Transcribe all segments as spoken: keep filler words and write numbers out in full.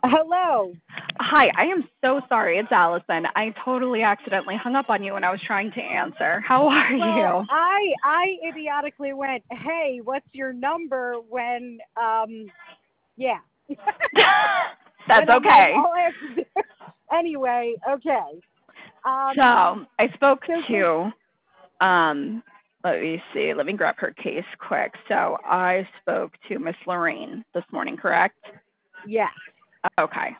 Hello. Hi, I am so sorry. It's Allison. I totally accidentally hung up on you when I was trying to answer. How are Well, you? I I idiotically went, "Hey, what's your number?" When um, yeah. That's And I'm like, okay. all I have to do. Anyway, okay. So Um, I spoke so this, to, um, let me see, let me grab her case quick. So I spoke to Miss Lorraine this morning, correct? yeah. Okay.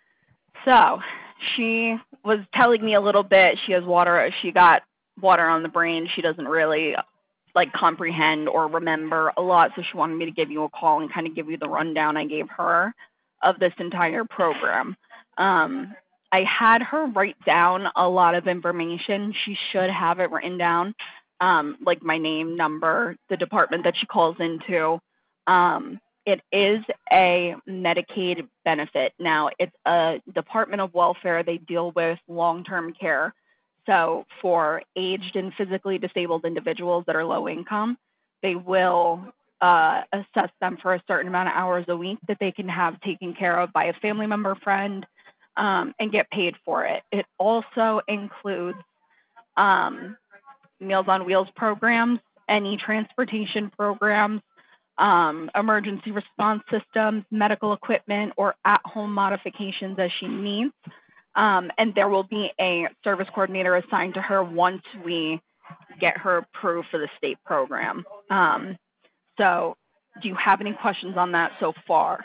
So she was telling me a little bit. She has water. She got water on the brain. She doesn't really like comprehend or remember a lot. So she wanted me to give you a call and kind of give you the rundown I gave her of this entire program. Um, I had her write down a lot of information. She should have it written down, um, like my name, number, the department that she calls into. Um, it is a Medicaid benefit. Now, it's a Department of Welfare. They deal with long-term care. So for aged and physically disabled individuals that are low income, they will uh, assess them for a certain amount of hours a week that they can have taken care of by a family member, friend, um, and get paid for it. It also includes um, Meals on Wheels programs, any transportation programs, um, emergency response systems, medical equipment, or at-home modifications as she needs. Um, and there will be a service coordinator assigned to her once we get her approved for the state program. Um, so do you have any questions on that so far?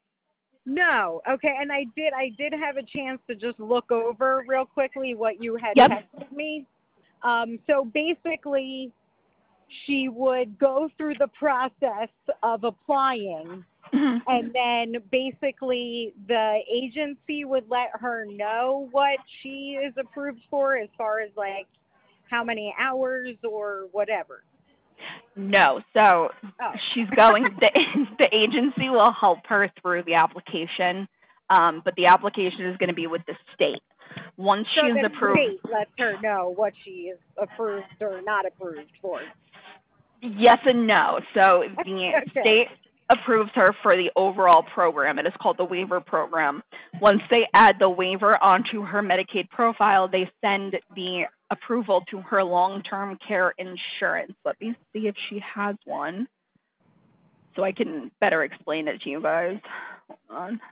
No. Okay. And I did I did have a chance to just look over real quickly what you had Yep. texted me. Um, so basically, she would go through the process of applying, Mhm. and then basically the agency would let her know what she is approved for as far as like how many hours or whatever. No. So Oh. she's going, the, the agency will help her through the application, um, but the application is going to be with the state. Once So she is then the approved, state lets her know what she is approved or not approved for. yes and no. So the Okay. state approves her for the overall program. It is called the waiver program. Once they add the waiver onto her Medicaid profile, they send the approval to her long-term care insurance. Let me see if she has one so I can better explain it to you guys. Hold on.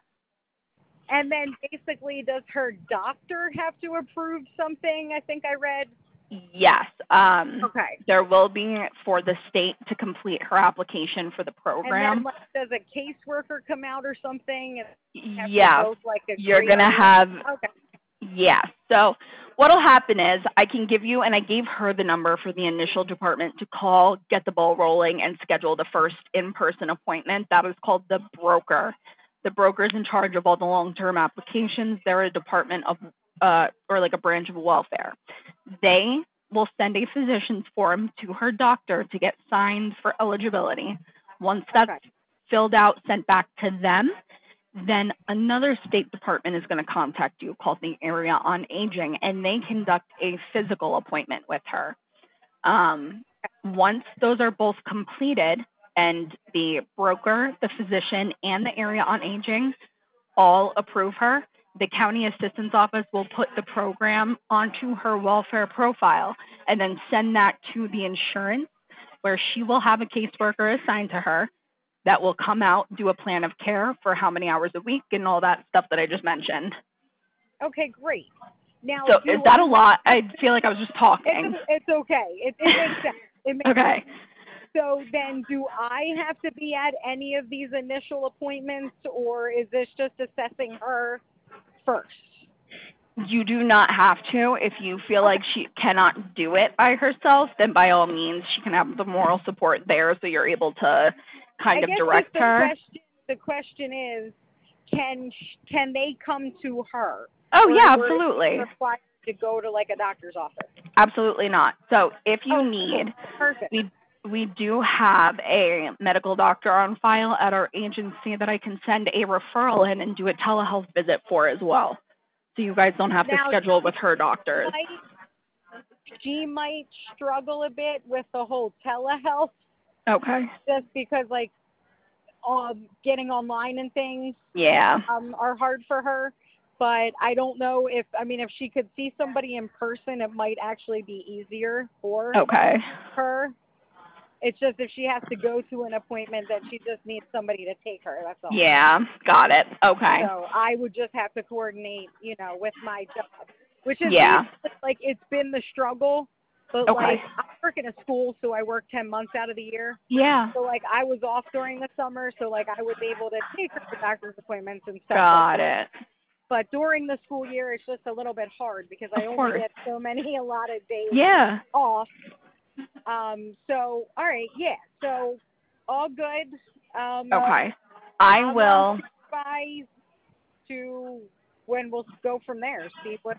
And then basically, does her doctor have to approve something? I think I read. Yes. Um, Okay. there will be for the state to complete her application for the And then, program. like, does a caseworker come out or something and have to Yes. both, like, You're agree going to on what? have, Okay. yes. So what'll happen is I can give you, and I gave her the number for the initial department to call, get the ball rolling, and schedule the first in-person appointment. That is called the broker. The broker is in charge of all the long-term applications. They're a department of, uh, or like a branch of welfare. They will send a physician's form to her doctor to get signed for eligibility. Once that's Okay. filled out, sent back to them, then another state department is going to contact you called the Area on Aging, and they conduct a physical appointment with her. Um, once those are both completed, and the broker, the physician, and the Area on Aging all approve her, the county assistance office will put the program onto her welfare profile and then send that to the insurance, where she will have a caseworker assigned to her that will come out, do a plan of care for how many hours a week and all that stuff that I just mentioned. Okay, great. Now, So is do that a I lot? have I to, feel like I was just talking. it's, it's okay. It, it makes sense. It makes Okay. sense. So then do I have to be at any of these initial appointments, or is this just assessing her first? You do not have to. If you feel Okay. like she cannot do it by herself, then by all means, she can have the moral support there so you're able to I kind of guess just direct the her. question the question is, can sh- can they come to her, Oh, or yeah, were they absolutely. required to go to like a doctor's office? Absolutely not. So if you Oh, cool, need, perfect. we we do have a medical doctor on file at our agency that I can send a referral in and do a telehealth visit for as well. So you guys don't have to Now schedule she with her doctors. might she might struggle a bit with the whole telehealth, Okay. just because like um, getting online and things Yeah. um, are hard for her. But I don't know if, I mean, if she could see somebody in person, it might actually be easier for Okay. her. It's just if she has to go to an appointment that she just needs somebody to take her. That's all. Yeah. Got it. Okay. So I would just have to coordinate, you know, with my job, which is Yeah. like it's been the struggle. But Okay. like I work in a school, so I work ten months out of the year. Yeah. So like I was off during the summer, so like I was able to take her to doctor's appointments and stuff. Got like it. But during the school year, it's just a little bit hard because I Of only course. get so many allotted days Yeah. off. Um. So all right, yeah. So all good. Um. Okay. I I'm will. on standby to when we'll go from there. See what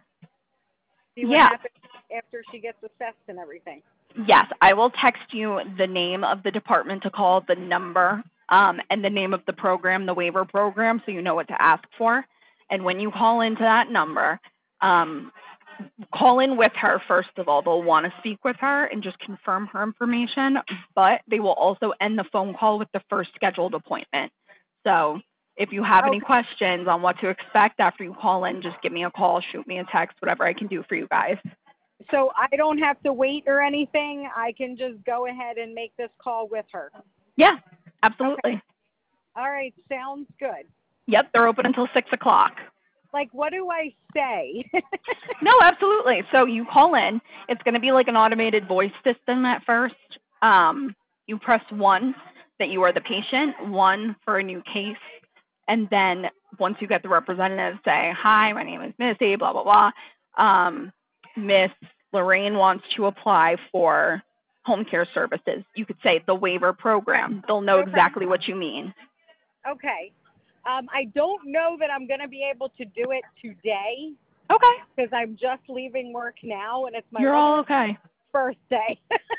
see what Yeah. happens after she gets assessed and everything. Yes, I will text you the name of the department to call, the number, um, and the name of the program, the waiver program, so you know what to ask for. And when you call into that number, um, call in with her, first of all. They'll want to speak with her and just confirm her information, but they will also end the phone call with the first scheduled appointment. So if you have any Okay. questions on what to expect after you call in, just give me a call, shoot me a text, whatever I can do for you guys. So I don't have to wait or anything. I can just go ahead and make this call with her. Yeah, absolutely. Okay. All right. Sounds good. Yep, they're open until six o'clock. Like, what do I say? No, absolutely. So you call in. It's going to be like an automated voice system at first. Um, you press one that you are the patient, one for a new case, and then once you get the representative, say, hi, my name is Missy, blah, blah, blah. Um, Miss Lorraine wants to apply for home care services. You could say the waiver program. They'll know Okay. exactly what you mean. Okay. Um, I don't know that I'm going to be able to do it today Okay. because I'm just leaving work now and it's my You're all okay. birthday.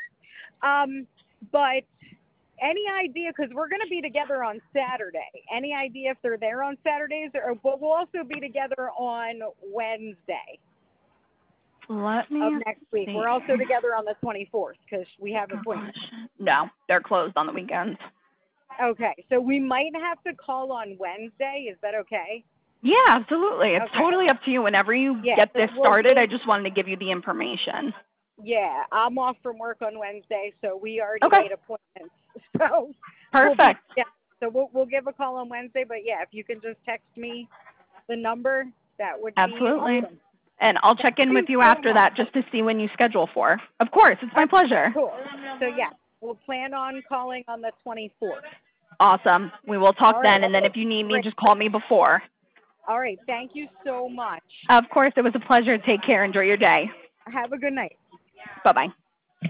um, but any idea, because we're going to be together on Saturday, any idea if they're there on Saturdays? Or, but we'll also be together on Wednesday Let me of next week. see. We're also together on the twenty-fourth because we have appointments. No, they're closed on the weekends. Okay, so we might have to call on Wednesday. Is that okay? Yeah, absolutely. It's Okay. totally up to you. Whenever you Yeah, get so this we'll started, do- I just wanted to give you the information. Yeah, I'm off from work on Wednesday, so we already Okay. made appointments. So Perfect. We'll be, yeah, so we'll we'll give a call on Wednesday. But yeah, if you can just text me the number, that would Absolutely. be awesome. And I'll check in with you so after much. that just to see when you schedule for. Of course, it's my pleasure. Cool. So yeah, we'll plan on calling on the twenty-fourth. Awesome. We will talk All then, right. and then if you need me, Great. just call me before. All right. Thank you so much. Of course, it was a pleasure. Take care. Enjoy your day. Have a good night. Bye-bye.